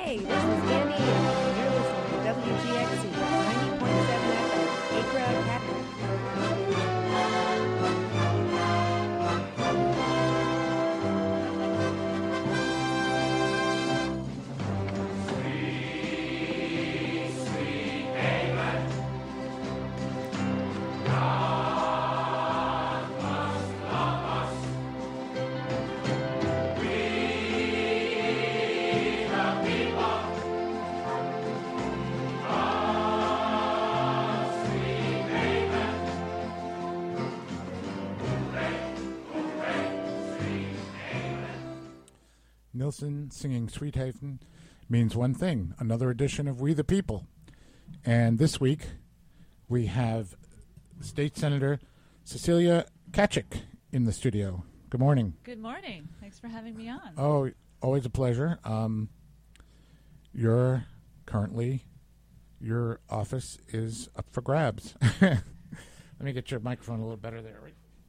Hey, this is Andy, and you're listening to WGXC 90.7 FM, Acra Academy. Nilsson singing Sweet Haven means one thing, another edition of We the People. And this week we have State Senator Cecilia Tkachuk in the studio. Good morning. Good morning. Thanks for having me on. Oh, always a pleasure. Your office is up for grabs. Let me get your microphone a little better there.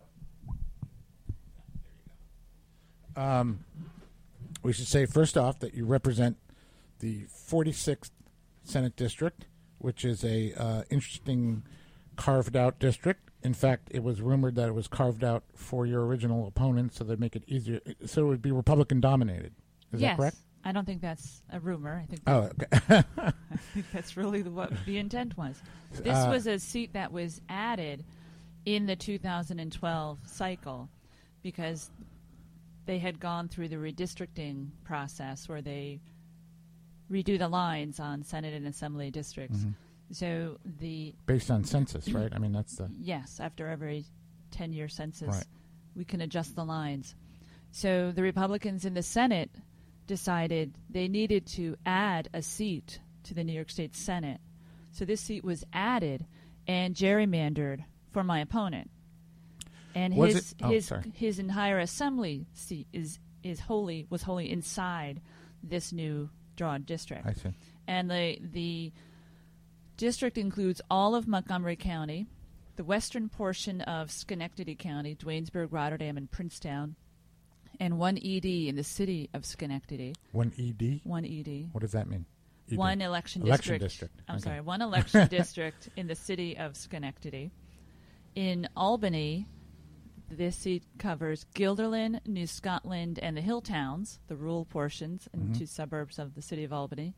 We should say first off that you represent the 46th Senate District, which is a interesting carved-out district. In fact, it was rumored that it was carved out for your original opponent, so they'd make it easier. So it would be Republican-dominated. Is that correct? I don't think that's a rumor. I think okay. I think that's really what the intent was. This was a seat that was added in the 2012 cycle because they had gone through the redistricting process where they redo the lines on Senate and Assembly districts. Mm-hmm. So based on census, right? I mean, that's the... Yes, after every 10-year census, right. We can adjust the lines. So the Republicans in the Senate decided they needed to add a seat to the New York State Senate. So this seat was added and gerrymandered for my opponent. And his entire assembly seat was wholly inside this new drawn district. I see. And the district includes all of Montgomery County, the western portion of Schenectady County, Duanesburg, Rotterdam, and Princetown, and one ED in the city of Schenectady. One ED? One ED. What does that mean? ED. One election district. I'm sorry, one election district in the city of Schenectady. In Albany, this seat covers Guilderland, New Scotland, and the Hill Towns, the rural portions and two suburbs of the city of Albany.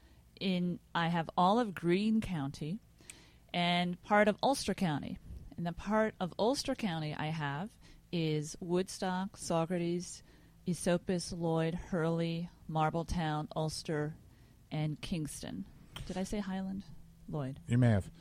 I have all of Greene County and part of Ulster County. And the part of Ulster County I have is Woodstock, Saugerties, Esopus, Lloyd, Hurley, Marbletown, Ulster, and Kingston. Did I say Highland? Lloyd. You may have.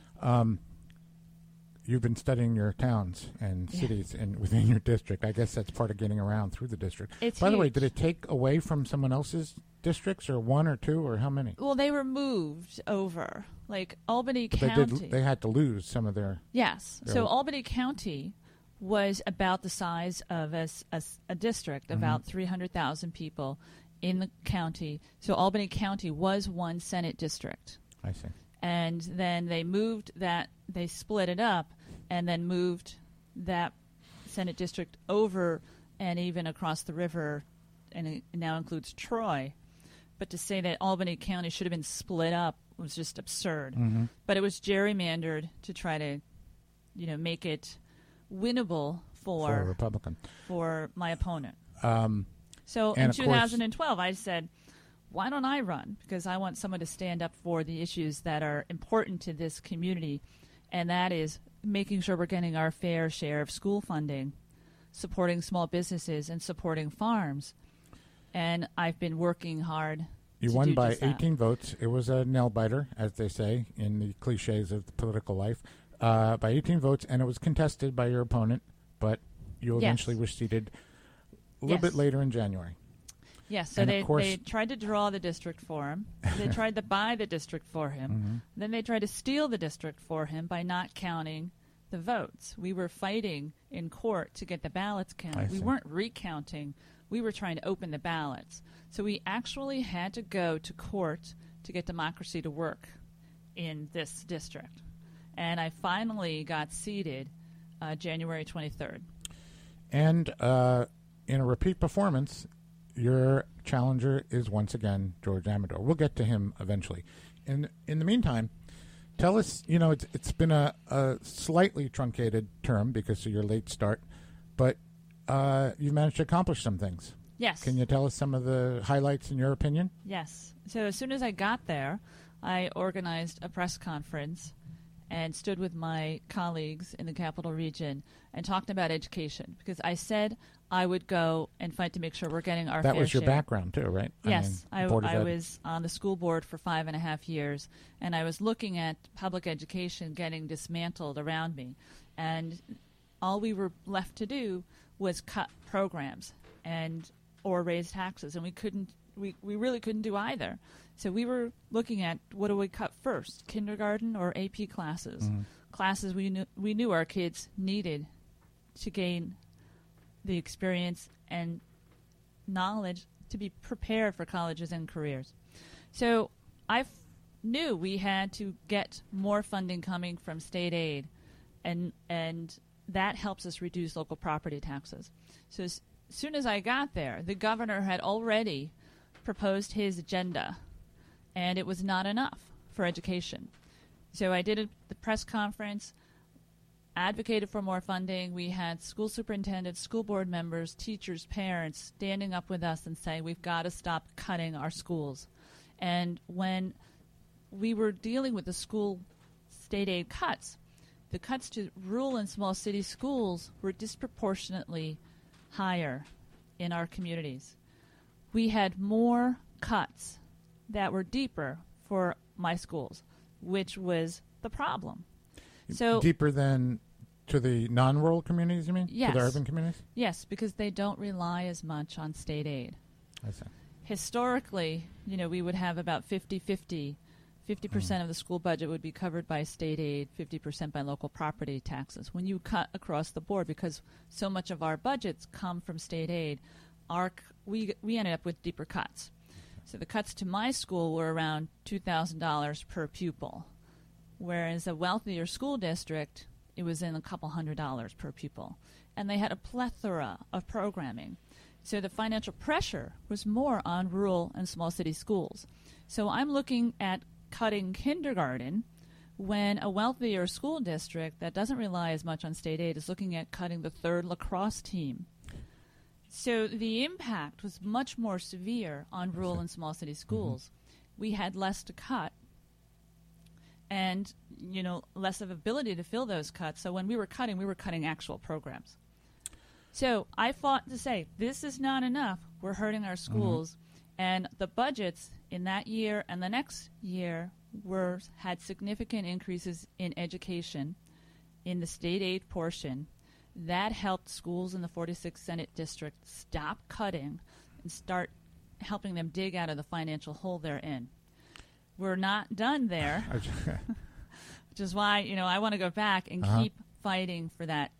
You've been studying your towns and cities within your district. I guess that's part of getting around through the district. It's By huge. the way, did it take away from someone else's districts, or one or two, or how many? Well, they were moved over. Like Albany But County. they had to lose some of their... Yes. So Albany County was about the size of a district, about 300,000 people in the county. So Albany County was one Senate district. I see. And then they moved that, they split it up, and then moved that Senate district over and even across the river, and it now includes Troy. But to say that Albany County should have been split up was just absurd. Mm-hmm. But it was gerrymandered to try to, make it winnable For a Republican. for my opponent. So and in of course- 2012, I said, why don't I run? Because I want someone to stand up for the issues that are important to this community, and that is making sure we're getting our fair share of school funding, supporting small businesses, and supporting farms. And I've been working hard. You to won do by just that. 18 votes. It was a nail-biter, as they say in the cliches of the political life, by 18 votes, and it was contested by your opponent, but you eventually were seated a little bit later in January. Yes, so And they tried to draw the district for him. They tried to buy the district for him. Then they tried to steal the district for him by not counting the votes. We were fighting in court to get the ballots counted. We weren't recounting. We were trying to open the ballots. So we actually had to go to court to get democracy to work in this district. And I finally got seated January 23rd. And in a repeat performance, you're challenger is once again George Amador. We'll get to him eventually. In the meantime, tell us, it's been a slightly truncated term because of your late start, but you've managed to accomplish some things. Yes. Can you tell us some of the highlights in your opinion? Yes. So as soon as I got there, I organized a press conference and stood with my colleagues in the Capital Region and talked about education, because I said I would go and fight to make sure we're getting our fair share. That was your background too, right? Yes. I was on the school board for 5.5 years, and I was looking at public education getting dismantled around me. And all we were left to do was cut programs or raise taxes, and we really couldn't do either. So we were looking at, what do we cut first, kindergarten or AP classes? Mm-hmm. Classes we knew our kids needed to gain the experience and knowledge to be prepared for colleges and careers. So I knew we had to get more funding coming from state aid, and that helps us reduce local property taxes. So as soon as I got there, the governor had already proposed his agenda, and it was not enough for education. So I did the press conference, advocated for more funding. We had school superintendents, school board members, teachers, parents standing up with us and saying, we've got to stop cutting our schools. And when we were dealing with the school state aid cuts, the cuts to rural and small city schools were disproportionately higher in our communities. We had more cuts that were deeper for my schools, which was the problem. So deeper than to the non-rural communities, you mean? Yes. To the urban communities? Yes, because they don't rely as much on state aid. I see. Historically, we would have about 50-50. 50% of the school budget would be covered by state aid, 50% by local property taxes. When you cut across the board, because so much of our budgets come from state aid, we ended up with deeper cuts. So the cuts to my school were around $2,000 per pupil, whereas a wealthier school district, it was in a couple $100 per pupil. And they had a plethora of programming. So the financial pressure was more on rural and small city schools. So I'm looking at cutting kindergarten when a wealthier school district that doesn't rely as much on state aid is looking at cutting the third lacrosse team. So the impact was much more severe on rural and small city schools. Mm-hmm. We had less to cut and, less of ability to fill those cuts. So when we were cutting actual programs. So I fought to say, this is not enough. We're hurting our schools. Mm-hmm. And the budgets in that year and the next year had significant increases in education in the state aid portion. That helped schools in the 46th Senate District stop cutting and start helping them dig out of the financial hole they're in. We're not done there, which is why, I want to go back and keep fighting for that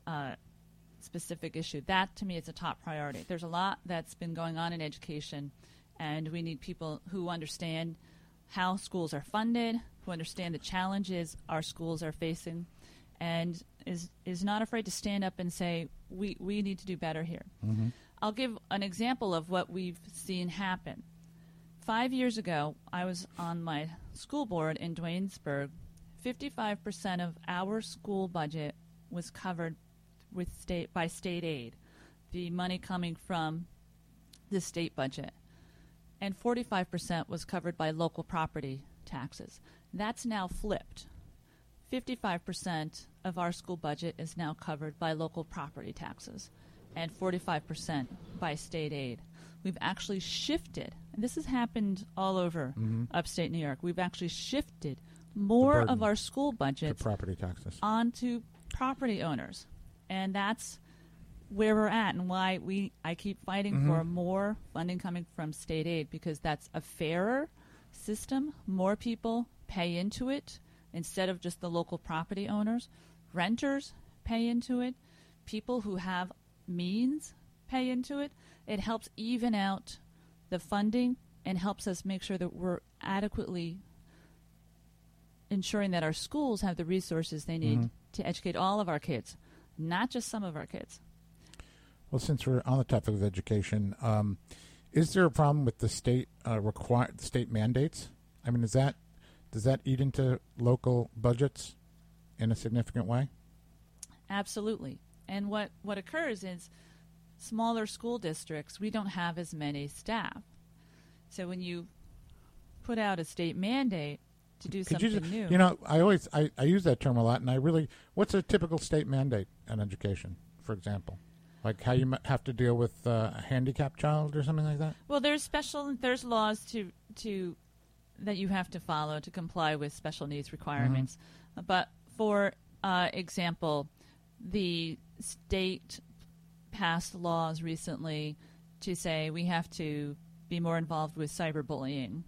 specific issue. That, to me, is a top priority. There's a lot that's been going on in education, and we need people who understand how schools are funded, who understand the challenges our schools are facing, and is not afraid to stand up and say, we need to do better here. Mm-hmm. I'll give an example of what we've seen happen. 5 years ago, I was on my school board in Duanesburg. 55% of our school budget was covered by state aid, the money coming from the state budget. And 45% was covered by local property taxes. That's now flipped. 55% of our school budget is now covered by local property taxes and 45% by state aid. We've actually shifted, and this has happened all over upstate New York, we've actually shifted more of our school budget to property taxes onto property owners. And that's where we're at and why I keep fighting for more funding coming from state aid, because that's a fairer system. More people pay into it instead of just the local property owners. Renters pay into it. People who have means pay into it. It helps even out the funding and helps us make sure that we're adequately ensuring that our schools have the resources they need to educate all of our kids, not just some of our kids. Well, since we're on the topic of education, Is there a problem with the state state mandates? I mean, does that eat into local budgets in a significant way? Absolutely. And what occurs is smaller school districts, we don't have as many staff. So when you put out a state mandate to do something new. You know, I use that term a lot, and what's a typical state mandate in education, for example? Like how you have to deal with a handicapped child or something like that? Well, there's laws to that you have to follow to comply with special needs requirements. Mm-hmm. But for example, the state passed laws recently to say we have to be more involved with cyberbullying.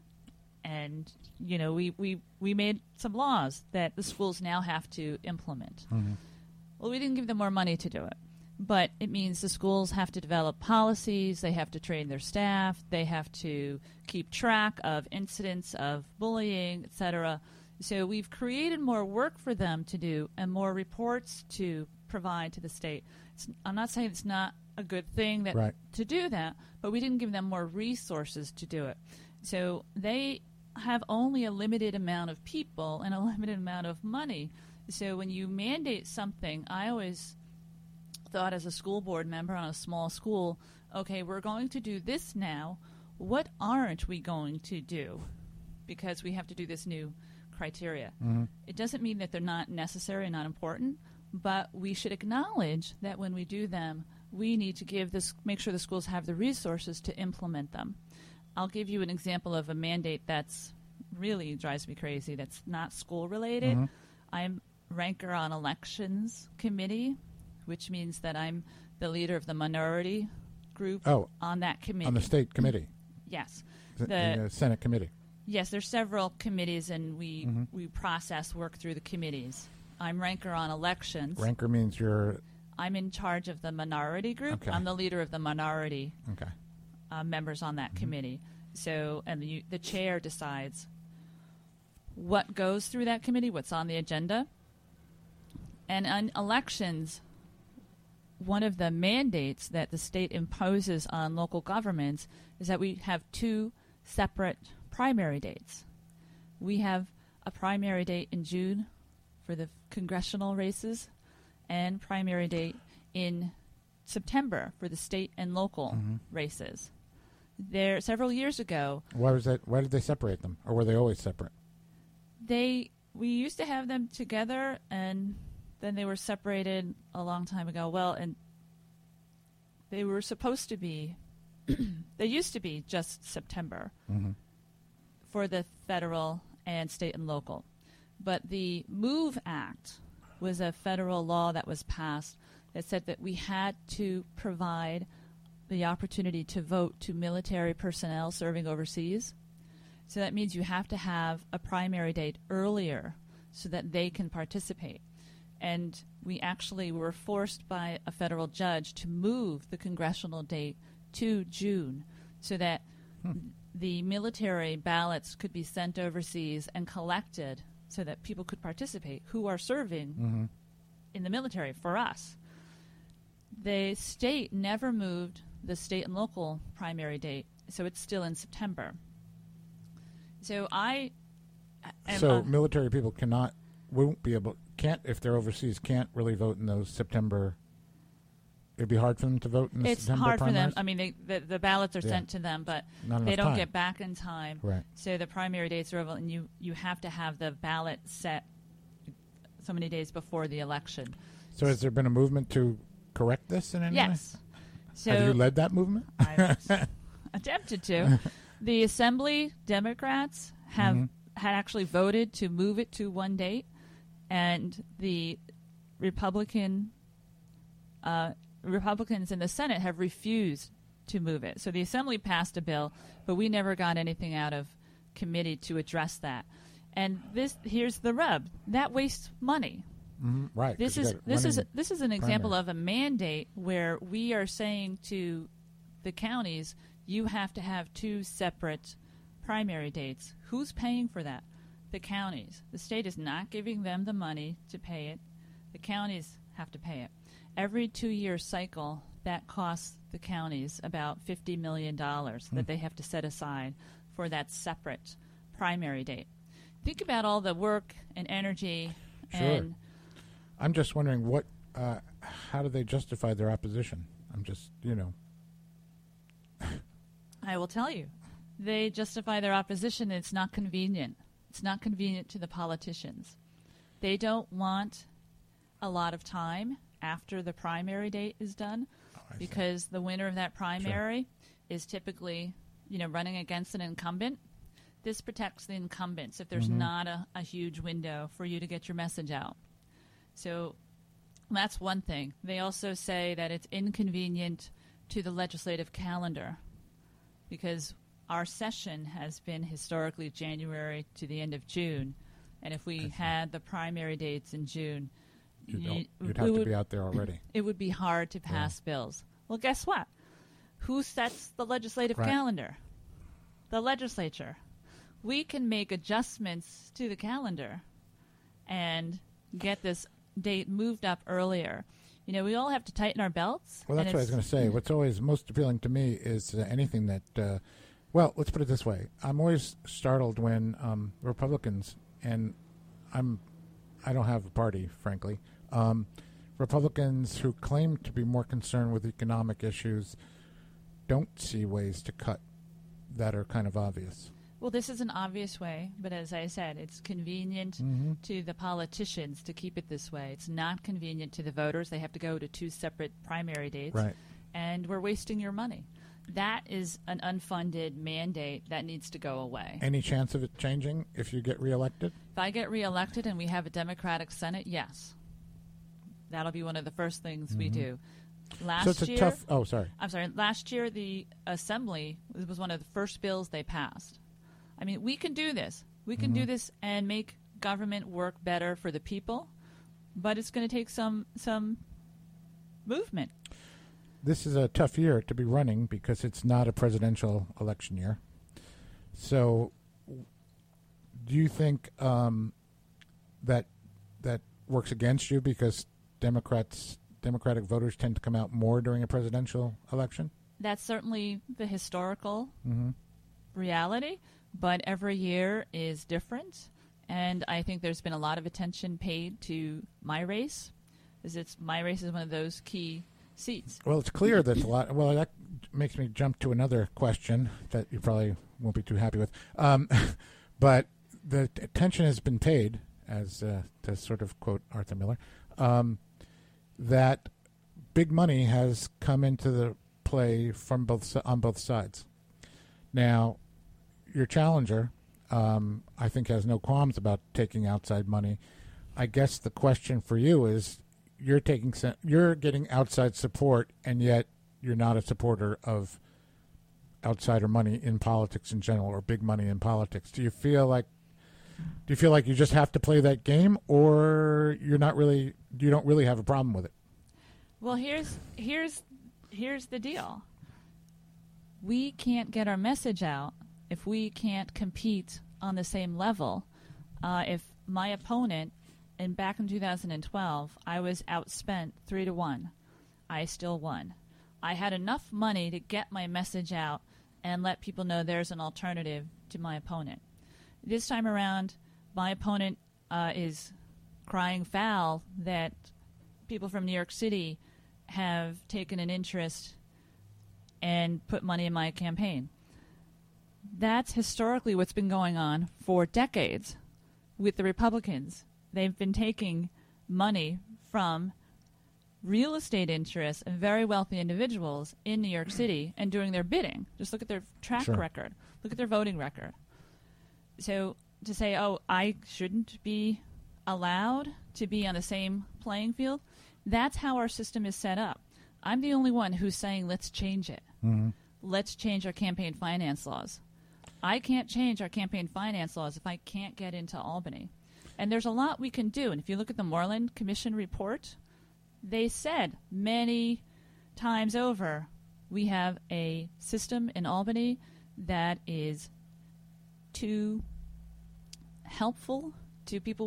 And, you know, we made some laws that the schools now have to implement. Mm-hmm. Well, we didn't give them more money to do it. But it means the schools have to develop policies, they have to train their staff, they have to keep track of incidents of bullying, etc. So we've created more work for them to do and more reports to provide to the state. I'm not saying it's not a good thing to do that, but we didn't give them more resources to do it. So they have only a limited amount of people and a limited amount of money. So when you mandate something, I always thought as a school board member on a small school, okay, we're going to do this now. What aren't we going to do? Because we have to do this new criteria. Mm-hmm. It doesn't mean that they're not necessary and not important, but we should acknowledge that when we do them, we need to make sure the schools have the resources to implement them. I'll give you an example of a mandate that's really drives me crazy that's not school related. Mm-hmm. I'm ranker on elections committee, which means that I'm the leader of the minority group on that committee. On the state committee? Yes. The Senate committee? Yes, there's several committees, and we work through the committees. I'm ranker on elections. Ranker means you're... I'm in charge of the minority group. Okay. I'm the leader of the minority members on that committee. So, and the chair decides what goes through that committee, what's on the agenda. And on elections, one of the mandates that the state imposes on local governments is that we have two separate primary dates. We have a primary date in June for the congressional races and primary date in September for the state and local races. There, several years ago... Why was that? Why did they separate them? Or were they always separate? We used to have them together, and then they were separated a long time ago. Well, and they were supposed to be... they used to be just September for the federal and state and local. But the MOVE Act was a federal law that was passed that said that we had to provide the opportunity to vote to military personnel serving overseas. So that means you have to have a primary date earlier so that they can participate. And we actually were forced by a federal judge to move the congressional date to June so that the military ballots could be sent overseas and collected so that people could participate who are serving in the military for us. The state never moved the state and local primary date, so it's still in September. So military people can't if they're overseas, can't really vote in those September. It'd be hard for them to vote in the September hard primaries? for them. I mean, the ballots are sent to them, but they don't get back in time. Right. So the primary dates are over, and you have to have the ballot set so many days before the election. So has there been a movement to correct this in any way? Yes. So have you led that movement? I've attempted to. The Assembly Democrats had actually voted to move it to one date, and the Republicans in the Senate have refused to move it. So the Assembly passed a bill, but we never got anything out of committee to address that. And here's the rub: that wastes money. Right. This is an example of a mandate where we are saying to the counties, you have to have two separate primary dates. Who's paying for that? The counties. The state is not giving them the money to pay it. The counties have to pay it. Every 2-year cycle, that costs the counties about $50 million that they have to set aside for that separate primary date. Think about all the work and energy. Sure. And I'm just wondering how do they justify their opposition? I'm just, I will tell you. They justify their opposition. It's not convenient. It's not convenient to the politicians. They don't want a lot of time after the primary date is done because the winner of that primary is typically, running against an incumbent. This protects the incumbents if there's not a huge window for you to get your message out. So that's one thing. They also say that it's inconvenient to the legislative calendar because our session has been historically January to the end of June. And if we had the primary dates in June, you'd have to be out there already. It would be hard to pass bills. Well, guess what? Who sets the legislative calendar? The legislature. We can make adjustments to the calendar and get this date moved up earlier. We all have to tighten our belts. Well, that's what I was going to say. What's always most appealing to me is anything that, let's put it this way. I'm always startled when Republicans, and I don't have a party, frankly, Republicans who claim to be more concerned with economic issues don't see ways to cut that are kind of obvious. Well, this is an obvious way, but as I said, it's convenient to the politicians to keep it this way. It's not convenient to the voters. They have to go to two separate primary dates. Right. And we're wasting your money. That is an unfunded mandate that needs to go away. Any chance of it changing if you get reelected? If I get reelected and we have a Democratic Senate, yes. That'll be one of the first things we do. Last year, last year the Assembly was one of the first bills they passed. I mean, we can do this. We can do this and make government work better for the people, but it's going to take some movement. This is a tough year to be running because it's not a presidential election year. So do you think that works against you because Democratic voters tend to come out more during a presidential election? That's certainly the historical reality, but every year is different, and I think there's been a lot of attention paid to my race, as my race is one of those key seats. Well, it's clear that a lot. Well, that makes me jump to another question that you probably won't be too happy with, but the attention has been paid, as to sort of quote Arthur Miller, that big money has come into the play from on both sides. Now, your challenger, I think, has no qualms about taking outside money. I guess the question for you is, you're getting outside support, and yet you're not a supporter of outsider money in politics in general, or big money in politics. Do you feel like you just have to play that game, or you don't really have a problem with it? Well, here's the deal. We can't get our message out if we can't compete on the same level. If my opponent, and back in 2012, I was outspent 3-1. I still won. I had enough money to get my message out and let people know there's an alternative to my opponent. This time around, my opponent is crying foul that people from New York City have taken an interest and put money in my campaign. That's historically what's been going on for decades with the Republicans. They've been taking money from real estate interests and very wealthy individuals in New York City and doing their bidding. Just look at their track record. Look at their voting record. So to say, I shouldn't be allowed to be on the same playing field, that's how our system is set up. I'm the only one who's saying, let's change it. Let's change our campaign finance laws. I can't change our campaign finance laws if I can't get into Albany. And there's a lot we can do. And if you look at the Moreland Commission report, they said many times over, we have a system in Albany that is too helpful to people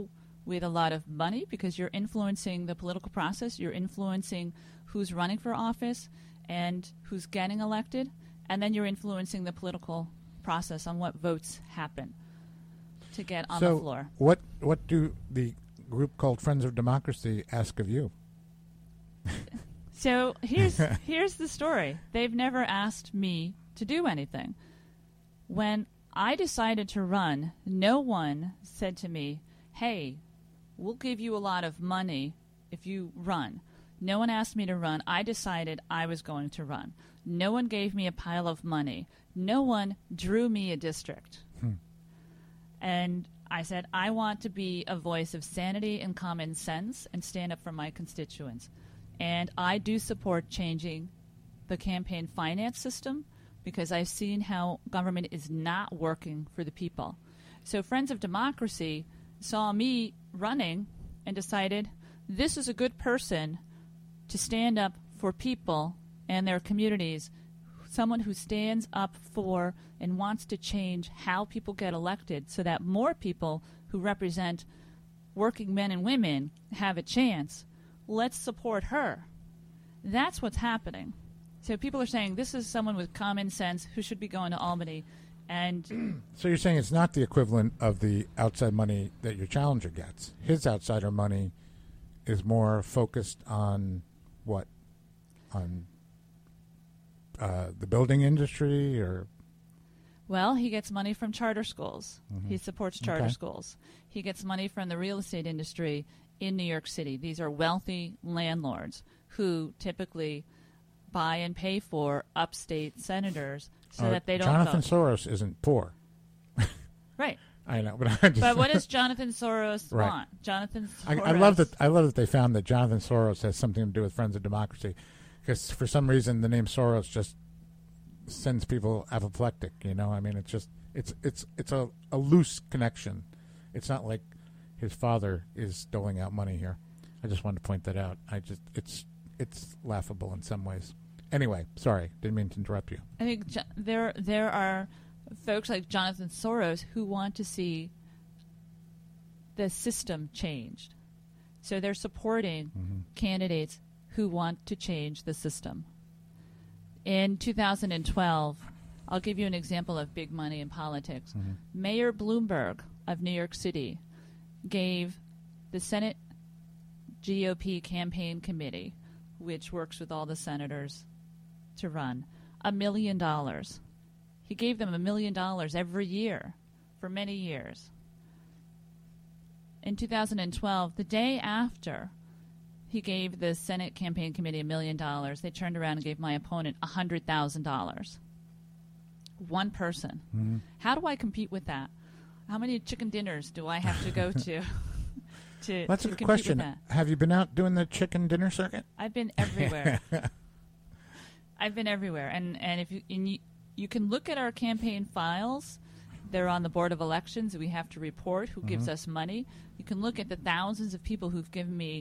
with a lot of money because you're influencing the political process. You're influencing who's running for office and who's getting elected. And then you're influencing the political process on what votes happen to get on the floor. What do the group called Friends of Democracy ask of you? So here's the story. They've never asked me to do anything. When I decided to run, no one said to me, hey, we'll give you a lot of money if you run. No one asked me to run. I decided I was going to run. No one gave me a pile of money. No one drew me a district. And I said, I want to be a voice of sanity and common sense and stand up for my constituents. And I do support changing the campaign finance system because I've seen how government is not working for the people. So Friends of Democracy saw me running and decided this is a good person to stand up for people and their communities, someone who stands up for and wants to change how people get elected so that more people who represent working men and women have a chance. Let's support her. That's what's happening. So people are saying this is someone with common sense who should be going to Albany. And so you're saying it's not the equivalent of the outside money that your challenger gets. His outsider money is more focused on what? On the building industry or? Well, he gets money from charter schools. Mm-hmm. He supports charter schools. He gets money from the real estate industry in New York City. These are wealthy landlords who typically buy and pay for upstate senators so that they don't Jonathan vote. Soros isn't poor. Right. I know, but but what does Jonathan Soros want? Jonathan Soros. I love that. I love that they found that Jonathan Soros has something to do with Friends of Democracy, because for some reason the name Soros just sends people apoplectic. You know, I mean, it's a loose connection. It's not like his father is doling out money here. I just wanted to point that out. It's laughable in some ways. Anyway, sorry, didn't mean to interrupt you. I think there are folks like Jonathan Soros who want to see the system changed. So they're supporting candidates who want to change the system. In 2012, I'll give you an example of big money in politics. Mayor Bloomberg of New York City gave the Senate GOP campaign committee, which works with all the senators to run, $1 million. He gave them $1 million every year for many years. In 2012, the day after he gave the Senate campaign committee $1 million, they turned around and gave my opponent $100,000. One person. How do I compete with that? How many chicken dinners do I have to go to? That's a good question. Have you been out doing the chicken dinner circuit? I've been everywhere. I've been everywhere, and if you can look at our campaign files. They're on the Board of Elections. We have to report who gives us money. You can look at the thousands of people who've given me,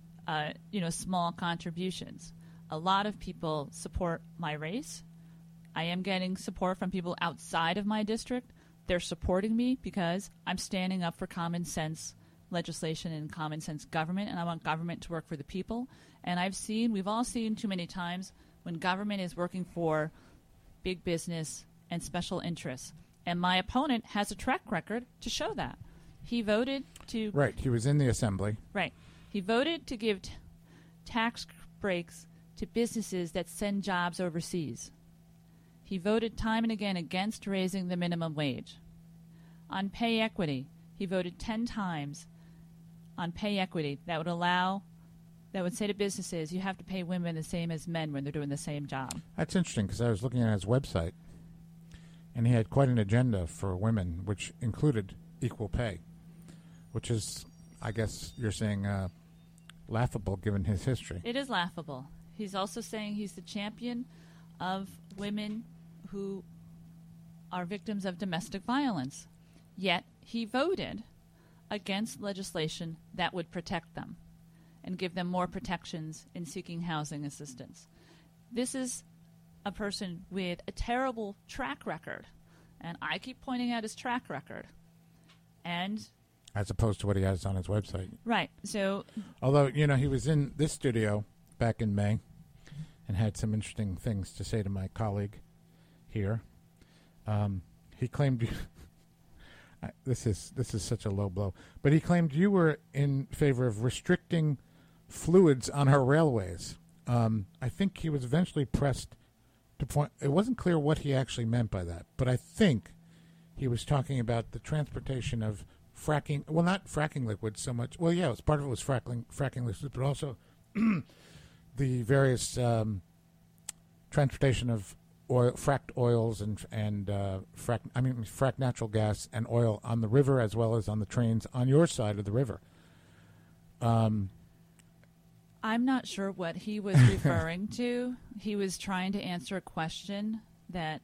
small contributions. A lot of people support my race. I am getting support from people outside of my district. They're supporting me because I'm standing up for common sense legislation and common sense government, and I want government to work for the people. And we've all seen too many times when government is working for big business and special interests. And my opponent has a track record to show that. He voted to... Right, he was in the assembly. Right. He voted to give tax breaks to businesses that send jobs overseas. He voted time and again against raising the minimum wage. On pay equity, he voted 10 times on pay equity that would say to businesses, you have to pay women the same as men when they're doing the same job. That's interesting, because I was looking at his website, and he had quite an agenda for women, which included equal pay, which is, I guess you're saying, laughable given his history. It is laughable. He's also saying he's the champion of women who are victims of domestic violence. Yet he voted against legislation that would protect them and give them more protections in seeking housing assistance. This is a person with a terrible track record, and I keep pointing out his track record. And as opposed to what he has on his website. Right. So, although, he was in this studio back in May and had some interesting things to say to my colleague here. He claimed this is such a low blow, but he claimed you were in favor of restricting fluids on our railways. I think he was eventually pressed to point. It wasn't clear what he actually meant by that, but I think he was talking about the transportation of fracking. Well, not fracking liquids so much. Well, yeah, part of it was fracking liquids, but also the various transportation of fracked oils and fracked natural gas and oil on the river as well as on the trains on your side of the river. I'm not sure what he was referring to. He was trying to answer a question that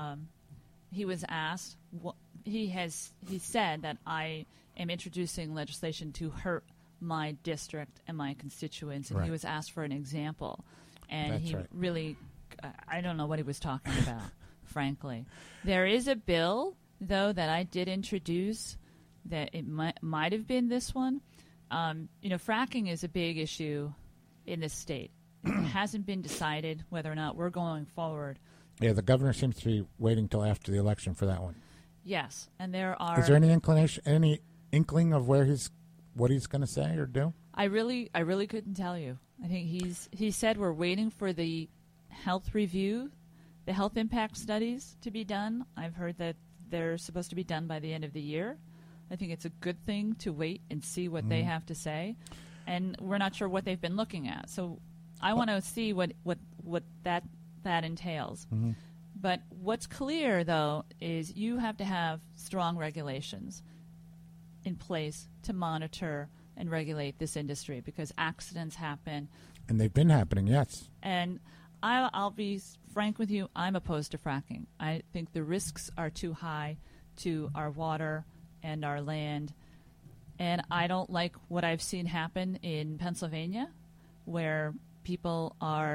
he was asked. He said that I am introducing legislation to hurt my district and my constituents, and right. He was asked for an example, and That's he right. really, I don't know what he was talking about, frankly. There is a bill, though, that I did introduce that it might have been this one. Fracking is a big issue in this state. It hasn't been decided whether or not we're going forward. Yeah, the governor seems to be waiting till after the election for that one. Yes, and there are. Is there any inkling of what he's going to say or do? I really couldn't tell you. I think he said we're waiting for the health review, the health impact studies to be done. I've heard that they're supposed to be done by the end of the year. I think it's a good thing to wait and see what they have to say, and we're not sure what they've been looking at. So I want to see what that entails. Mm-hmm. But what's clear, though, is you have to have strong regulations in place to monitor and regulate this industry because accidents happen. And they've been happening, yes. And I'll be frank with you, I'm opposed to fracking. I think the risks are too high to our water and our land. And I don't like what I've seen happen in Pennsylvania, where people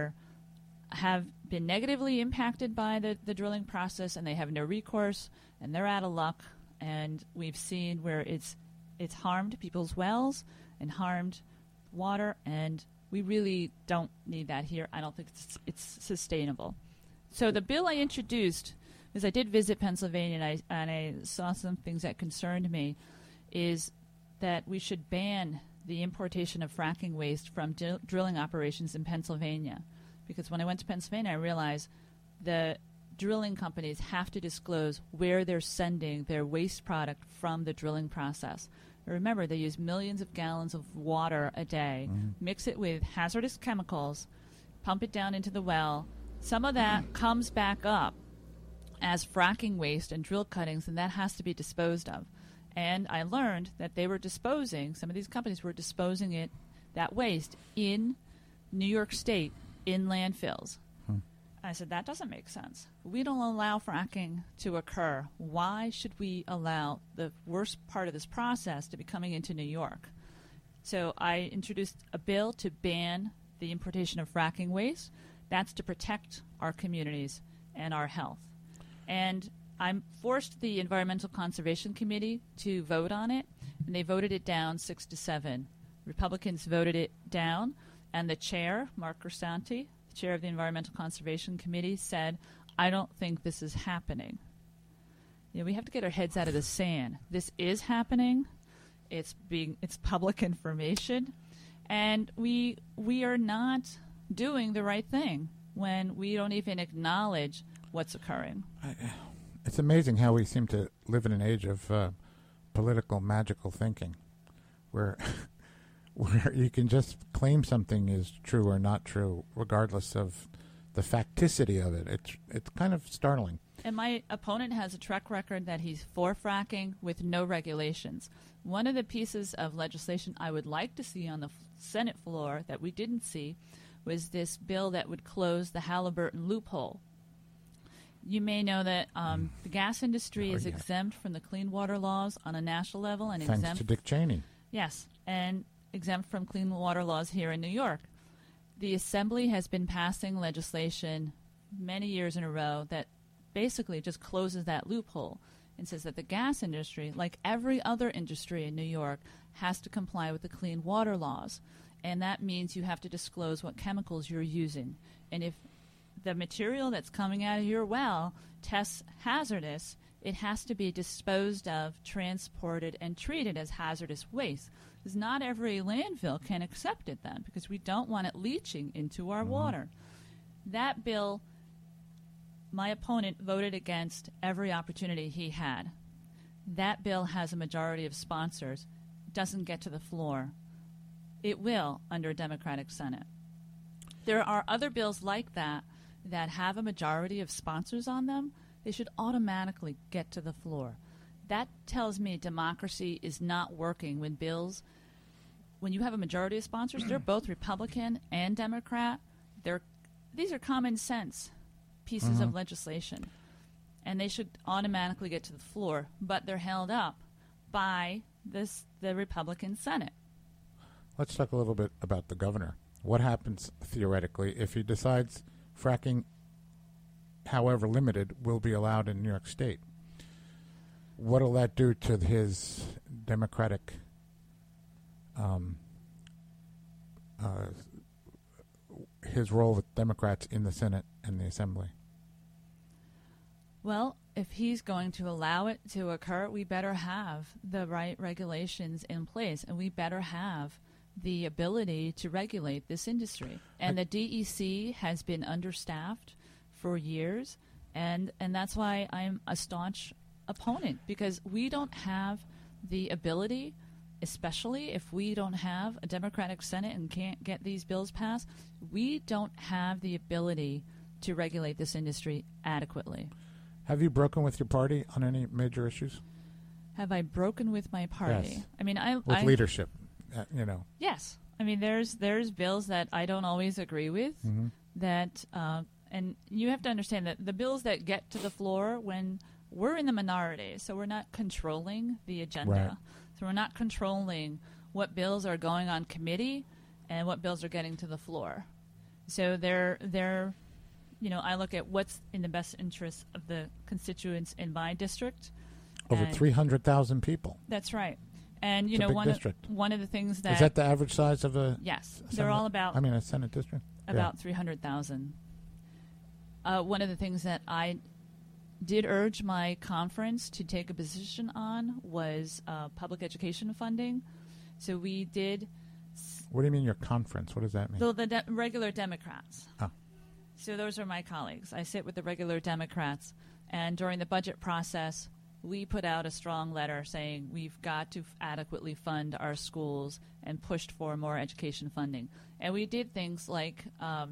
have been negatively impacted by the drilling process and they have no recourse and they're out of luck. And we've seen where it's harmed people's wells and harmed water, and we really don't need that here. I don't think it's sustainable. So the bill I introduced, because I did visit Pennsylvania and I saw some things that concerned me, is that we should ban the importation of fracking waste from drilling operations in Pennsylvania. Because when I went to Pennsylvania, I realized the drilling companies have to disclose where they're sending their waste product from the drilling process. Remember, they use millions of gallons of water a day, mix it with hazardous chemicals, pump it down into the well. Some of that comes back up as fracking waste and drill cuttings, and that has to be disposed of. And I learned that some of these companies were disposing that waste in New York State in landfills. I said, that doesn't make sense. We don't allow fracking to occur. Why should we allow the worst part of this process to be coming into New York? So I introduced a bill to ban the importation of fracking waste. That's to protect our communities and our health. And I forced the Environmental Conservation Committee to vote on it, and they voted it down 6-7. Republicans voted it down, and the chair, Mark Grisanti, chair of the Environmental Conservation Committee, said, I don't think this is happening. We have to get our heads out of the sand. This is happening. It's public information. And we are not doing the right thing when we don't even acknowledge what's occurring. It's amazing how we seem to live in an age of political magical thinking where you can just claim something is true or not true, regardless of the facticity of it. It's kind of startling. And my opponent has a track record that he's for fracking with no regulations. One of the pieces of legislation I would like to see on the Senate floor that we didn't see was this bill that would close the Halliburton loophole. You may know that the gas industry is exempt from the clean water laws on a national level. And thanks to Dick Cheney. Yes, and exempt from clean water laws here in New York. The Assembly has been passing legislation many years in a row that basically just closes that loophole. and says that the gas industry, like every other industry in New York, has to comply with the clean water laws. And that means you have to disclose what chemicals you're using. And if the material that's coming out of your well tests hazardous, it has to be disposed of, transported, and treated as hazardous waste. Because not every landfill can accept it then, because we don't want it leaching into our water. That bill, my opponent voted against every opportunity he had. That bill has a majority of sponsors, doesn't get to the floor. It will under a Democratic Senate. There are other bills like that that have a majority of sponsors on them. They should automatically get to the floor. That tells me democracy is not working when bills, when you have a majority of sponsors, they're both Republican and Democrat. These are common sense pieces of legislation, and they should automatically get to the floor, but they're held up by the Republican Senate. Let's talk a little bit about the governor. What happens, theoretically, if he decides fracking, however limited, will be allowed in New York State? What will that do to his Democratic his role with Democrats in the Senate and the Assembly? Well, if he's going to allow it to occur, we better have the right regulations in place, and we better have the ability to regulate this industry. And the DEC has been understaffed for years, and that's why I'm a staunch opponent, because we don't have the ability, especially if we don't have a Democratic Senate and can't get these bills passed, we don't have the ability to regulate this industry adequately. Have you broken with your party on any major issues? Have I broken with my party? Yes. I mean, with leadership, Yes. I mean, there's bills that I don't always agree with. That, and you have to understand that the bills that get to the floor when we're in the minority, so we're not controlling the agenda. Right. So we're not controlling what bills are going on committee and what bills are getting to the floor. So they're I look at what's in the best interest of the constituents in my district. Over 300,000 people. That's right. And, It's a big district. One of the things that... Is that the average size of a... Yes. Senate, They're all about... a Senate district? About 300,000. One of the things that I did urge my conference to take a position on was public education funding. So we did... What do you mean your conference? What does that mean? The regular Democrats. Oh. So those are my colleagues. I sit with the regular Democrats. And during the budget process, we put out a strong letter saying we've got to adequately fund our schools and pushed for more education funding. And we did things like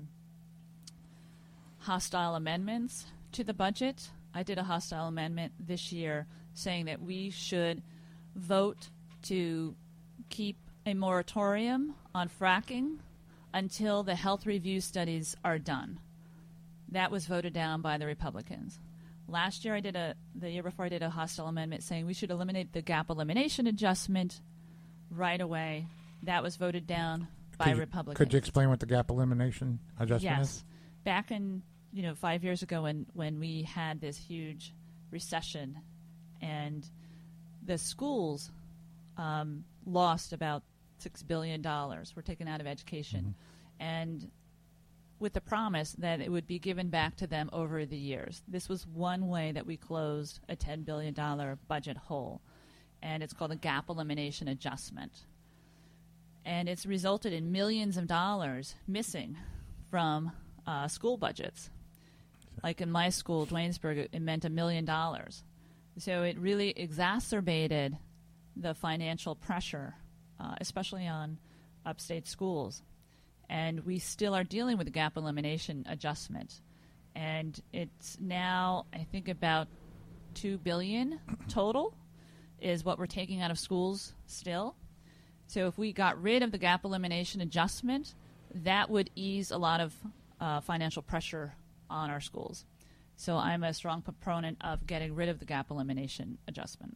hostile amendments to the budget. I did a hostile amendment this year saying that we should vote to keep a moratorium on fracking until the health review studies are done. That was voted down by the Republicans. Last year, the year before, I did a hostile amendment saying we should eliminate the gap elimination adjustment right away. That was voted down by Republicans. Could you explain what the gap elimination adjustment is? Yes. Back in 5 years ago when we had this huge recession and the schools lost about $6 billion were taken out of education, and with the promise that it would be given back to them over the years. This was one way that we closed a $10 billion budget hole, and it's called a gap elimination adjustment. And it's resulted in millions of dollars missing from school budgets. Like in my school, Duanesburg, it meant $1 million. So it really exacerbated the financial pressure, especially on upstate schools. And we still are dealing with the gap elimination adjustment. And it's now, I think, about $2 billion total is what we're taking out of schools still. So if we got rid of the gap elimination adjustment, that would ease a lot of financial pressure on our schools. So I'm a strong proponent of getting rid of the gap elimination adjustment.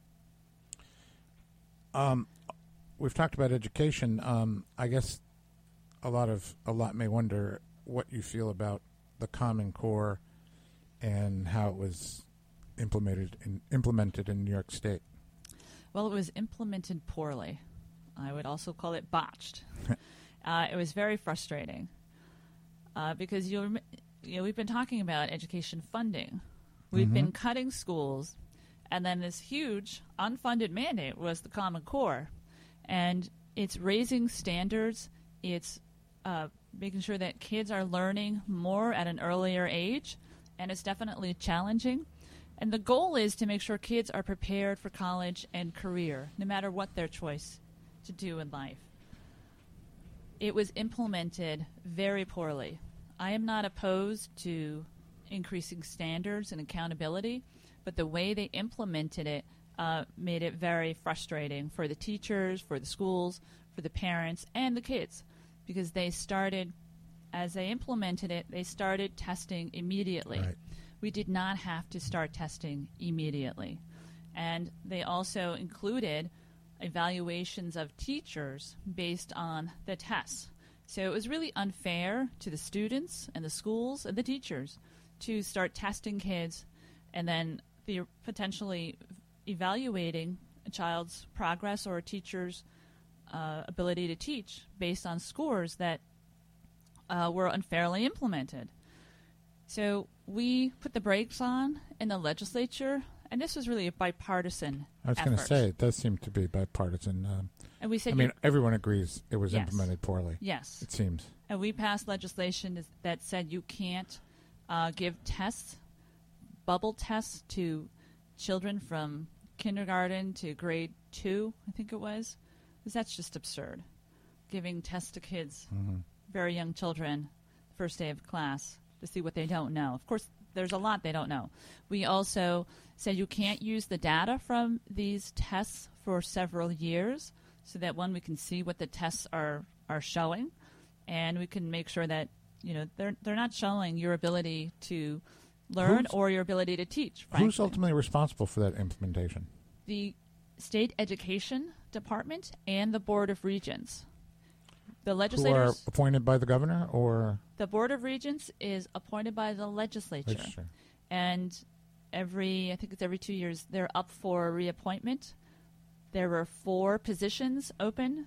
We've talked about education. I guess a lot may wonder what you feel about the Common Core and how it was implemented in New York State? Well, it was implemented poorly. I would also call it botched. It was very frustrating because we've been talking about education funding. We've been cutting schools, and then this huge unfunded mandate was the Common Core, and it's raising standards. It's making sure that kids are learning more at an earlier age, and it's definitely challenging. And the goal is to make sure kids are prepared for college and career, no matter what their choice to do in life. It was implemented very poorly. I am not opposed to increasing standards and accountability, but the way they implemented it made it very frustrating for the teachers, for the schools, for the parents, and the kids, because as they implemented it, they started testing immediately. Right. We did not have to start testing immediately. And they also included evaluations of teachers based on the tests. So it was really unfair to the students and the schools and the teachers to start testing kids and then potentially evaluating a child's progress or a teacher's ability to teach based on scores that were unfairly implemented. So we put the brakes on in the legislature, and this was really a bipartisan I was going to say, it does seem to be bipartisan. And we said, everyone agrees it was Yes. implemented poorly. Yes. It seems. And we passed legislation that said you can't give tests, bubble tests, to children from kindergarten to grade 2, I think it was, because that's just absurd. Giving tests to kids, very young children, first day of class, to see what they don't know. Of course, there's a lot they don't know. We also said you can't use the data from these tests for several years, so that one, we can see what the tests are showing, and we can make sure that they're not showing your ability to learn or your ability to teach. Frankly. Who's ultimately responsible for that implementation? The State Education Department and the Board of Regents. The legislators, who are appointed by the governor, or the Board of Regents is appointed by the legislature. And I think it's every 2 years, they're up for reappointment. There were 4 positions open.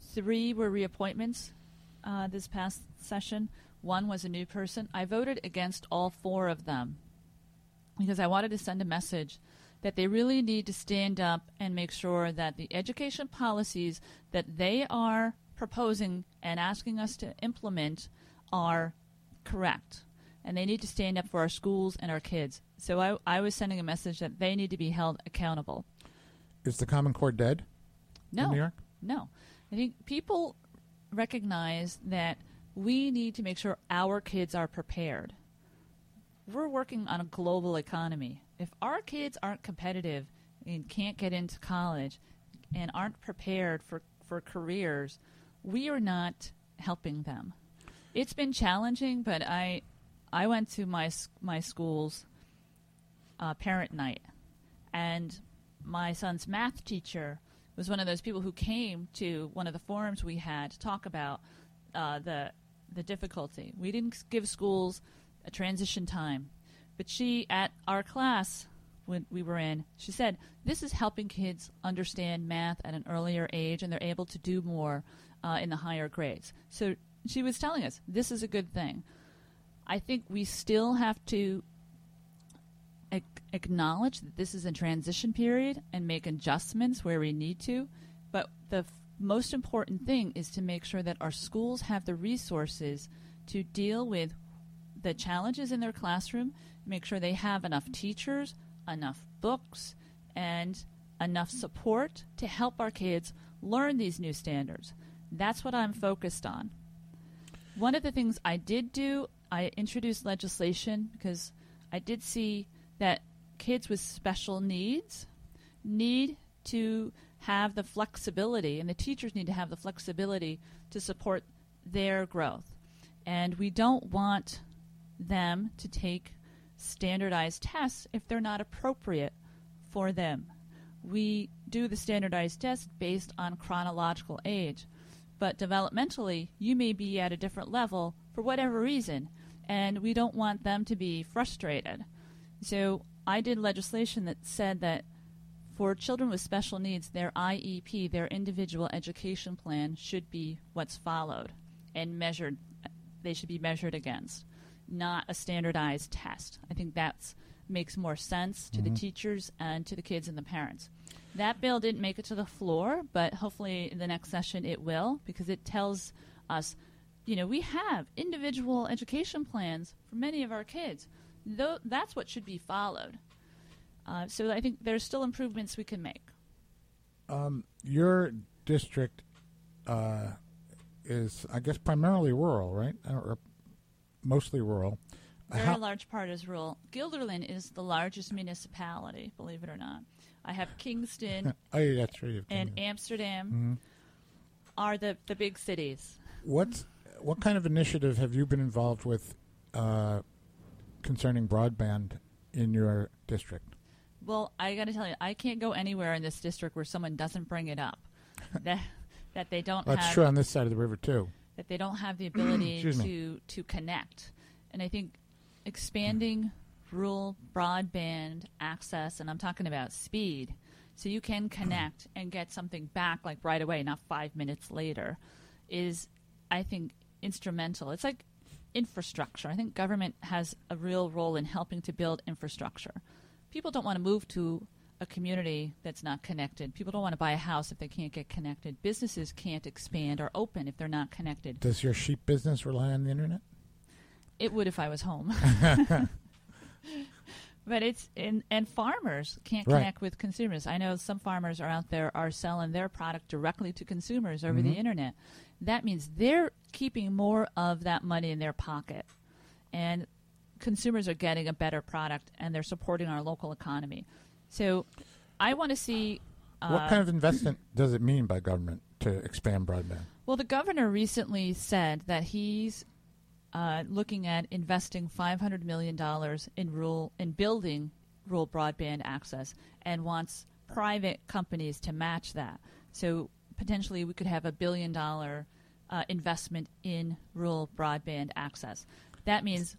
3 were reappointments this past session. 1 was a new person. I voted against all 4 of them because I wanted to send a message that they really need to stand up and make sure that the education policies that they are proposing and asking us to implement are correct. And they need to stand up for our schools and our kids. So I was sending a message that they need to be held accountable. Is the Common Core dead in New York? No. I think people recognize that we need to make sure our kids are prepared. We're working on a global economy. If our kids aren't competitive and can't get into college and aren't prepared for careers, we are not helping them. It's been challenging, but I went to my school's parent night, and my son's math teacher was one of those people who came to one of the forums we had to talk about the difficulty. We didn't give schools a transition time, but she, at our class when we were in, she said, this is helping kids understand math at an earlier age, and they're able to do more in the higher grades. So she was telling us this is a good thing. I think we still have to acknowledge that this is a transition period and make adjustments where we need to, but the most important thing is to make sure that our schools have the resources to deal with the challenges in their classroom, make sure they have enough teachers, enough books, and enough support to help our kids learn these new standards. That's what I'm focused on. One of the things I did do, I introduced legislation because I did see that kids with special needs need to have the flexibility, and the teachers need to have the flexibility to support their growth. And we don't want them to take standardized tests if they're not appropriate for them. We do the standardized tests based on chronological age, but developmentally, you may be at a different level for whatever reason, and we don't want them to be frustrated. So I did legislation that said that for children with special needs, their IEP, their individual education plan, should be what's followed and measured. They should be measured against, not a standardized test. I think that makes more sense to the teachers and to the kids and the parents. That bill didn't make it to the floor, but hopefully in the next session it will, because it tells us, we have individual education plans for many of our kids. That's what should be followed. So I think there's still improvements we can make. Your district is, I guess, primarily rural, right? Or mostly rural. Very large part is rural. Guilderland is the largest municipality, believe it or not. I have Kingston that's true. and Amsterdam are the big cities. What kind of initiative have you been involved with concerning broadband in your district? Well, I got to tell you, I can't go anywhere in this district where someone doesn't bring it up. that they don't have. That's true on this side of the river too. That they don't have the ability to connect, and I think expanding rural broadband access, and I'm talking about speed, so you can connect and get something back like right away, not 5 minutes later, is, I think, instrumental. It's like infrastructure. I think government has a real role in helping to build infrastructure. People don't want to move to a community that's not connected. People don't want to buy a house if they can't get connected. Businesses can't expand or open if they're not connected. Does your sheep business rely on the internet? It would if I was home. But and farmers can't connect with consumers. I know some farmers are out there are selling their product directly to consumers over the internet. That means they're keeping more of that money in their pocket. And consumers are getting a better product, and they're supporting our local economy. So I want to see... what kind of investment does it mean by government to expand broadband? Well, the governor recently said that he's looking at investing $500 million in building rural broadband access and wants private companies to match that. So potentially we could have $1 billion investment in rural broadband access. That means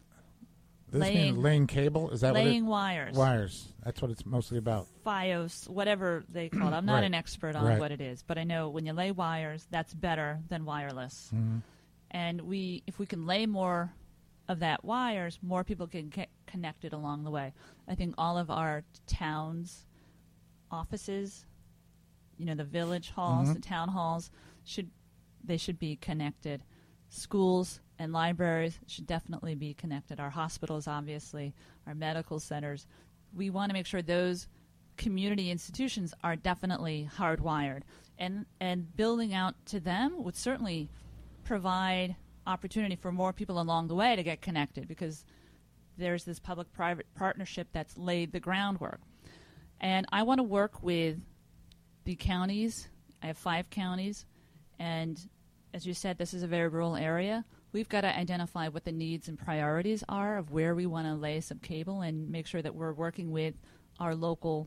laying cable? Is that laying wires. Wires. That's what it's mostly about. Fios, whatever they call it. I'm not an expert on what it is, but I know when you lay wires, that's better than wireless. Mm-hmm. And if we can lay more of that wires, more people can get connected along the way. I think all of our towns, offices, the village halls, the town halls, should be connected. Schools and libraries should definitely be connected. Our hospitals, obviously, our medical centers. We want to make sure those community institutions are definitely hardwired. And building out to them would certainly provide opportunity for more people along the way to get connected, because there's this public-private partnership that's laid the groundwork. And I want to work with the counties. I have 5 counties, and as you said, this is a very rural area. We've got to identify what the needs and priorities are of where we want to lay some cable and make sure that we're working with our local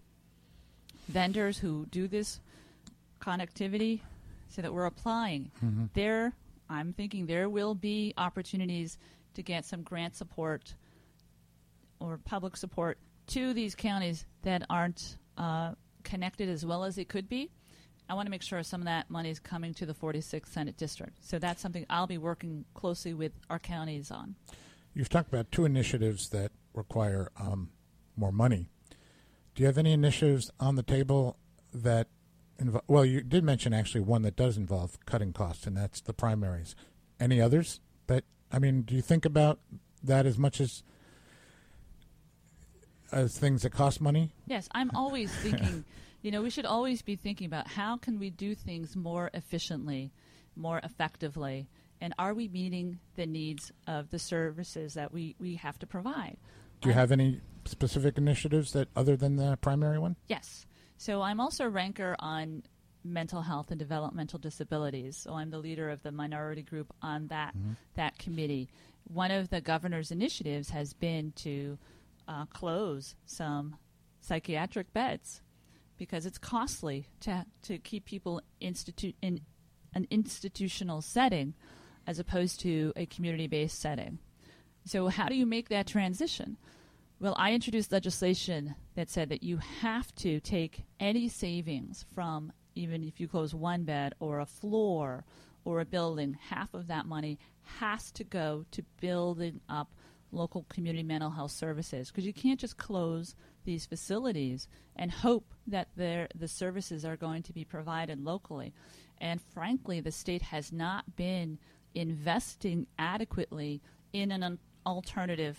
vendors who do this connectivity so that we're applying. I'm thinking there will be opportunities to get some grant support or public support to these counties that aren't connected as well as they could be. I want to make sure some of that money is coming to the 46th Senate District. So that's something I'll be working closely with our counties on. You've talked about 2 initiatives that require more money. Do you have any initiatives on the table that well, you did mention actually one that does involve cutting costs, and that's the primaries. Any others? Do you think about that as much as things that cost money? Yes, I'm always thinking, we should always be thinking about how can we do things more efficiently, more effectively, and are we meeting the needs of the services that we have to provide? Do you have any specific initiatives that other than the primary one? Yes. So I'm also a ranker on mental health and developmental disabilities. So I'm the leader of the minority group on that committee. One of the governor's initiatives has been to close some psychiatric beds because it's costly to keep people in an institutional setting as opposed to a community-based setting. So how do you make that transition? Well, I introduced legislation that said that you have to take any savings from, even if you close one bed or a floor or a building, half of that money has to go to building up local community mental health services, because you can't just close these facilities and hope that the services are going to be provided locally. And frankly, the state has not been investing adequately in an alternative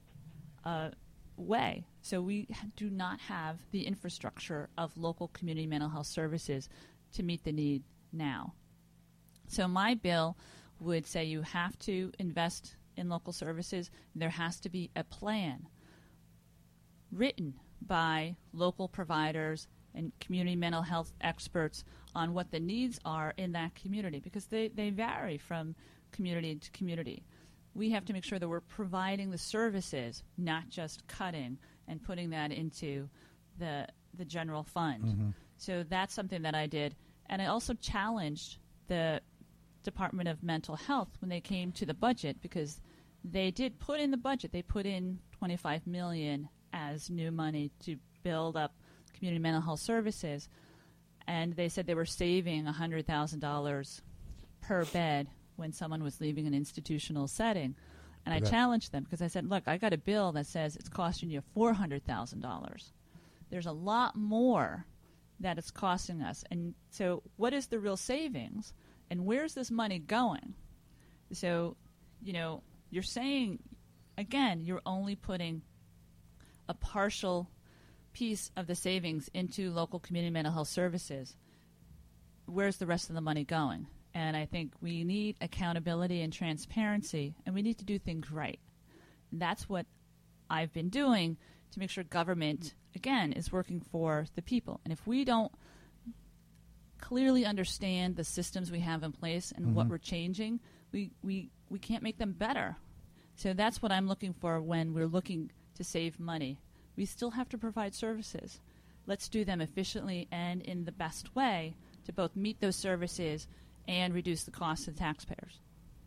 way. So we do not have the infrastructure of local community mental health services to meet the need now. So my bill would say you have to invest in local services. There has to be a plan written by local providers and community mental health experts on what the needs are in that community, because they vary from community to community. We have to make sure that we're providing the services, not just cutting and putting that into the general fund. Mm-hmm. So that's something that I did. And I also challenged the Department of Mental Health when they came to the budget, because they did put in the budget, they put in $25 million as new money to build up community mental health services, and they said they were saving $100,000 per bed when someone was leaving an institutional setting. And I challenged them, because I said, look, I got a bill that says it's costing you $400,000. There's a lot more that it's costing us. And so what is the real savings? And where's this money going? So, you're saying, again, you're only putting a partial piece of the savings into local community mental health services. Where's the rest of the money going? And I think we need accountability and transparency, and we need to do things right. And that's what I've been doing to make sure government, again, is working for the people. And if we don't clearly understand the systems we have in place and what we're changing, we can't make them better. So that's what I'm looking for when we're looking to save money. We still have to provide services. Let's do them efficiently and in the best way to both meet those services and reduce the cost to the taxpayers.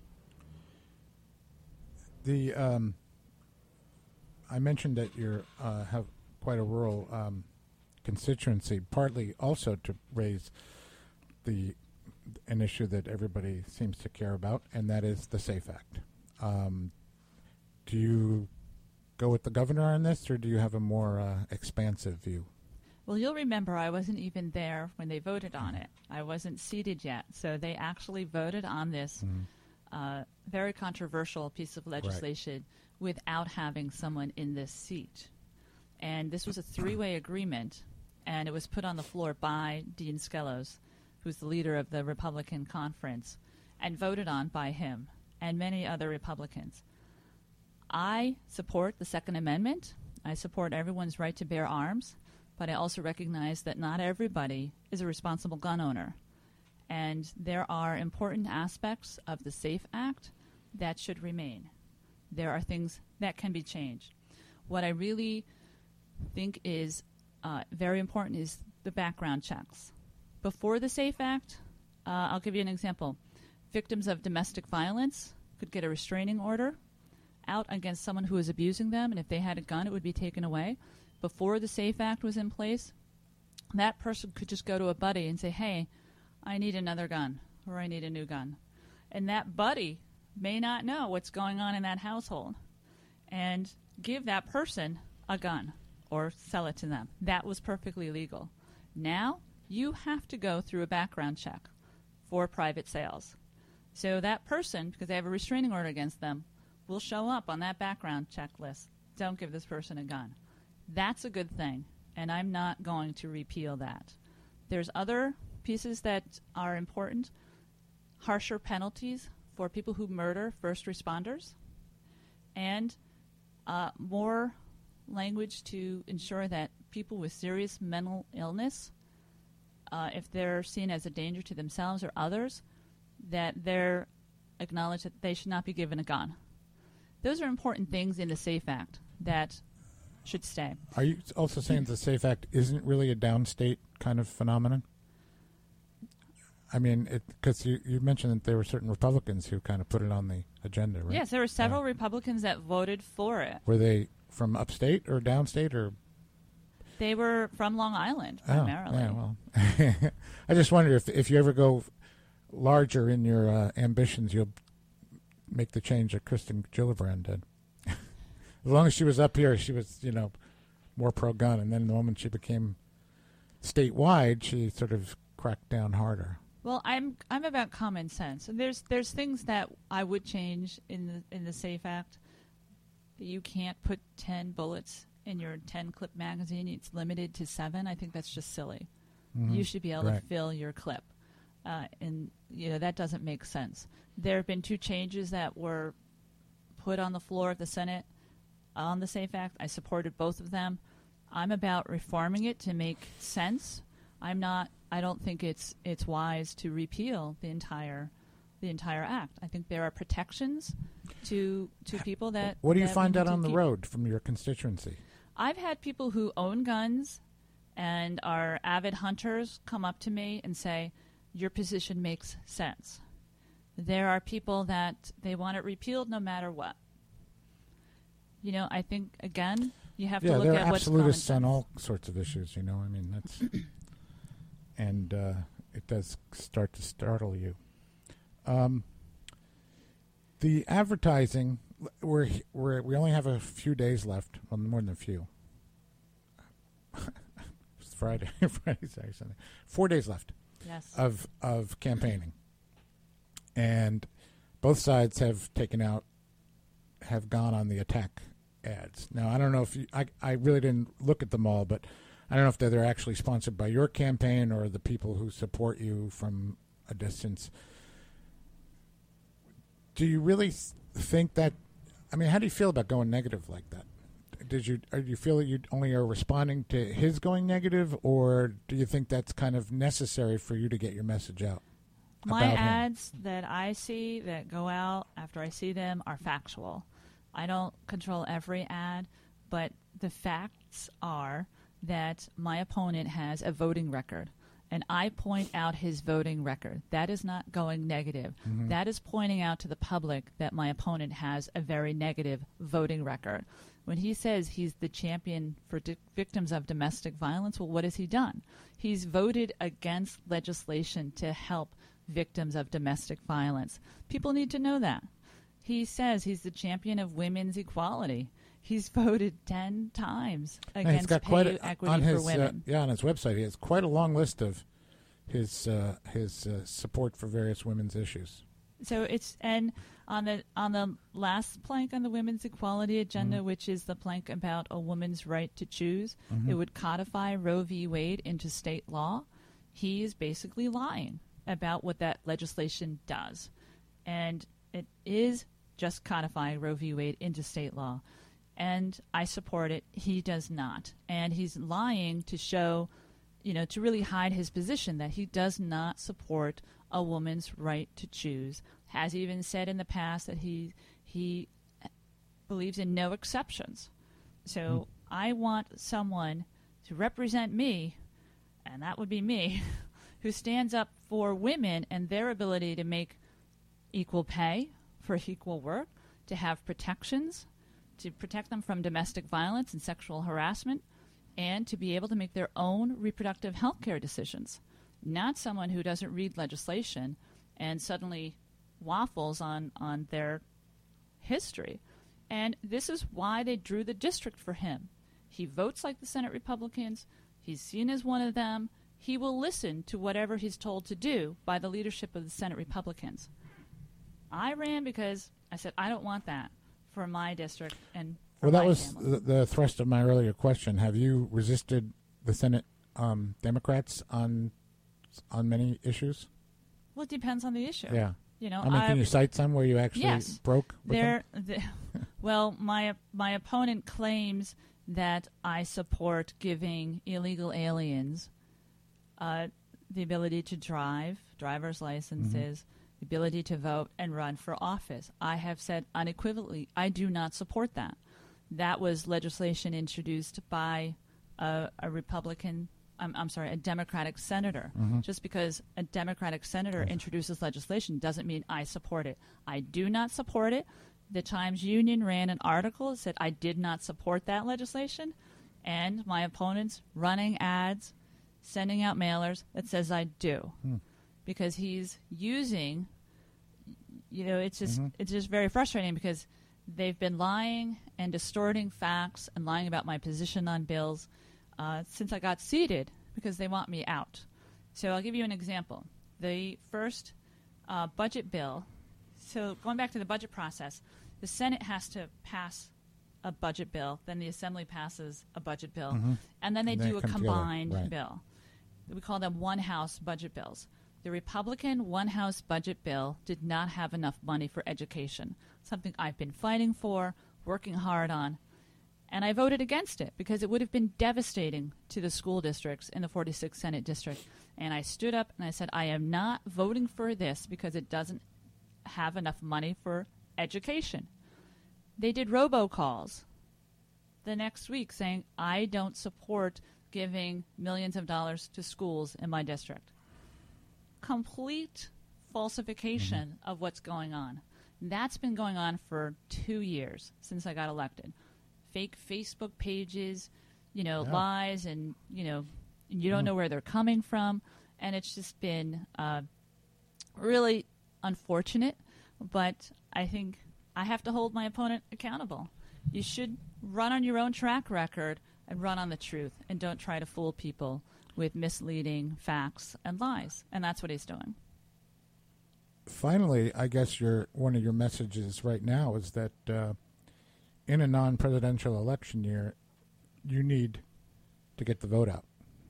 I mentioned that you have quite a rural constituency, partly also to raise an issue that everybody seems to care about, and that is the SAFE Act. Do you go with the governor on this, or do you have a more expansive view? Well, you'll remember I wasn't even there when they voted on it. I wasn't seated yet. So they actually voted on this very controversial piece of legislation without having someone in this seat. And this was a three-way agreement, and it was put on the floor by Dean Skelos, who's the leader of the Republican conference, and voted on by him and many other Republicans. I support the Second Amendment. I support everyone's right to bear arms. But I also recognize that not everybody is a responsible gun owner. And there are important aspects of the SAFE Act that should remain. There are things that can be changed. What I really think is very important is the background checks. Before the SAFE Act, I'll give you an example. Victims of domestic violence could get a restraining order out against someone who was abusing them, and if they had a gun, it would be taken away. Before the SAFE Act was in place, that person could just go to a buddy and say, hey, I need another gun, or I need a new gun. And that buddy may not know what's going on in that household and give that person a gun or sell it to them. That was perfectly legal. Now, you have to go through a background check for private sales. So that person, because they have a restraining order against them, will show up on that background check list. Don't give this person a gun. That's a good thing, and I'm not going to repeal that. There's other pieces that are important. Harsher penalties for people who murder first responders, and more language to ensure that people with serious mental illness, if they're seen as a danger to themselves or others, that they're acknowledged that they should not be given a gun. Those are important things in the SAFE Act that should stay. Are you also saying the SAFE Act isn't really a downstate kind of phenomenon? I mean, because you mentioned that there were certain Republicans who kind of put it on the agenda, right? Yes, there were several Republicans that voted for it. Were they from upstate or downstate or? They were from Long Island primarily. Yeah, well, I just wonder if you ever go larger in your ambitions, you'll make the change that Kristen Gillibrand did. As long as she was up here, she was, more pro-gun, and then the moment she became statewide, she sort of cracked down harder. Well, I'm about common sense, and there's things that I would change in the SAFE Act. You can't put 10 bullets in your 10-clip magazine. It's limited to 7. I think that's just silly. Mm-hmm. You should be able to fill your clip, and that doesn't make sense. There have been 2 changes that were put on the floor of the Senate on the SAFE Act. I supported both of them. I'm about reforming it to make sense. I don't think it's wise to repeal the entire act. I think there are protections to people that. What do you find out on the road from your constituency? I've had people who own guns and are avid hunters come up to me and say, "Your position makes sense." There are people that they want it repealed no matter what. I think again you have to look at what's common sense. Absolutists on all sorts of issues. That's. And it does start to startle you. The advertising, we only have a few days left, well, more than a few. It's Friday, Saturday, Sunday. 4 days left. Yes. Of campaigning, and both sides have gone on the attack ads. Now I don't know if I really didn't look at them all, but I don't know if they're actually sponsored by your campaign or the people who support you from a distance. Do you really think that? I mean, how do you feel about going negative like that? Do you feel that you only are responding to his going negative, or do you think that's kind of necessary for you to get your message out? My ads that I see that go out after I see them are factual. I don't control every ad, but the facts are that my opponent has a voting record, and I point out his voting record. That is not going negative. Mm-hmm. That is pointing out to the public that my opponent has a very negative voting record. When he says he's the champion for victims of domestic violence, well, what has he done? He's voted against legislation to help victims of domestic violence. People need to know that. He says he's the champion of women's equality. He's voted 10 times against pay equity for women. On his website, he has quite a long list of his support for various women's issues. So and on the last plank on the women's equality agenda, which is the plank about a woman's right to choose, it would codify Roe v. Wade into state law. He is basically lying about what that legislation does, and it is just codifying Roe v. Wade into state law. And I support it. He does not. And he's lying to show, to really hide his position that he does not support a woman's right to choose. Has even said in the past that he believes in no exceptions. So I want someone to represent me, and that would be me, who stands up for women and their ability to make equal pay for equal work, to have protections, to protect them from domestic violence and sexual harassment, and to be able to make their own reproductive health care decisions. Not someone who doesn't read legislation and suddenly waffles on their history. And this is why they drew the district for him. He votes like the Senate Republicans. He's seen as one of them. He will listen to whatever he's told to do by the leadership of the Senate Republicans. I ran because I said I don't want that for my district and for that my was family. the thrust of my earlier question. Have you resisted the Senate Democrats on many issues? Well, it depends on the issue. Yeah. Can you cite some where you actually broke with them? Well, my opponent claims that I support giving illegal aliens the ability to driver's licenses, the ability to vote and run for office. I have said unequivocally, I do not support that. That was legislation introduced by a Democratic senator. Just because a Democratic senator introduces legislation doesn't mean I support it. I do not support it The Times-Union ran an article that said I did not support that legislation, and my opponent's running ads, sending out mailers that says I do. Because he's using, it's just very frustrating because they've been lying and distorting facts and lying about my position on bills since I got seated because they want me out. So I'll give you an example. The first budget bill, so going back to the budget process, the Senate has to pass a budget bill, then the Assembly passes a budget bill, and then they do a combined bill. We call them one-house budget bills. The Republican one-house budget bill did not have enough money for education, something I've been fighting for, working hard on, and I voted against it because it would have been devastating to the school districts in the 46th Senate District. And I stood up and I said, I am not voting for this because it doesn't have enough money for education. They did robocalls the next week saying, I don't support giving millions of dollars to schools in my district. Complete falsification of what's going on. That's been going on for 2 years since I got elected. Fake Facebook pages, lies, and, you don't know where they're coming from. And it's just been really unfortunate. But I think I have to hold my opponent accountable. You should run on your own track record and run on the truth and don't try to fool people with misleading facts and lies. And that's what he's doing. Finally, I guess one of your messages right now is that in a non-presidential election year, you need to get the vote out.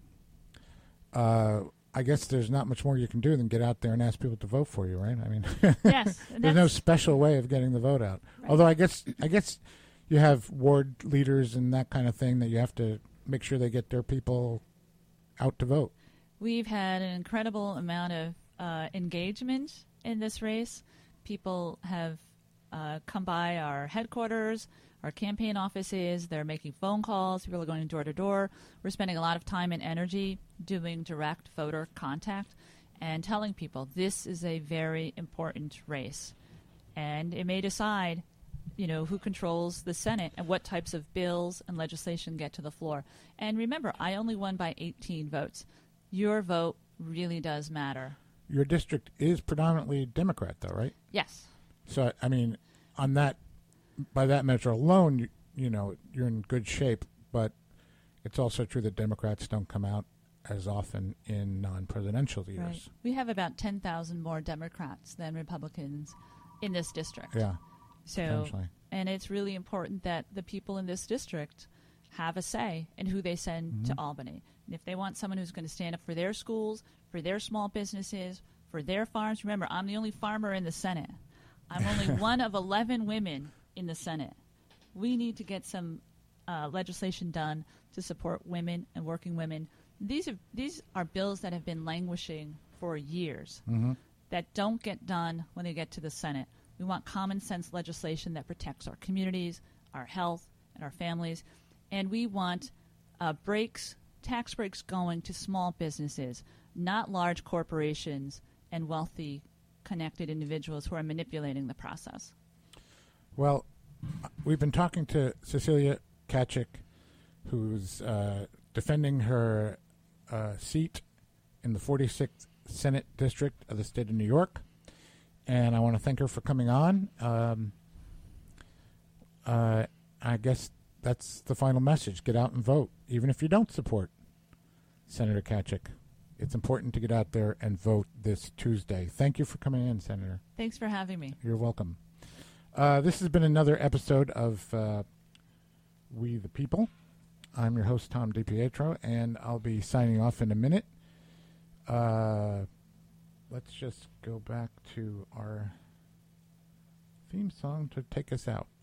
I guess there's not much more you can do than get out there and ask people to vote for you, right? I mean, yes, there's no special way of getting the vote out. Right. Although I guess you have ward leaders and that kind of thing that you have to make sure they get their people out to vote. We've had an incredible amount of engagement in this race. People have come by our headquarters, our campaign offices. They're making phone calls. People are going door to door. We're spending a lot of time and energy doing direct voter contact and telling people this is a very important race. And it may decide, who controls the Senate and what types of bills and legislation get to the floor. And remember, I only won by 18 votes. Your vote really does matter. Your district is predominantly Democrat, though, right? Yes. So, I mean, by that measure alone, you're in good shape. But it's also true that Democrats don't come out as often in non-presidential years. Right. We have about 10,000 more Democrats than Republicans in this district. Yeah. So, and it's really important that the people in this district have a say in who they send to Albany. And if they want someone who's going to stand up for their schools, for their small businesses, for their farms, remember, I'm the only farmer in the Senate. I'm only one of 11 women in the Senate. We need to get some legislation done to support women and working women. These are bills that have been languishing for years that don't get done when they get to the Senate. We want common sense legislation that protects our communities, our health, and our families. And we want tax breaks going to small businesses, not large corporations and wealthy, connected individuals who are manipulating the process. Well, we've been talking to Cecilia Tkachuk, who's defending her seat in the 46th Senate District of the state of New York. And I want to thank her for coming on. I guess that's the final message. Get out and vote, even if you don't support Senator Tkachuk. It's important to get out there and vote this Tuesday. Thank you for coming in, Senator. Thanks for having me. You're welcome. This has been another episode of We the People. I'm your host, Tom DiPietro, and I'll be signing off in a minute. Let's just go back to our theme song to take us out.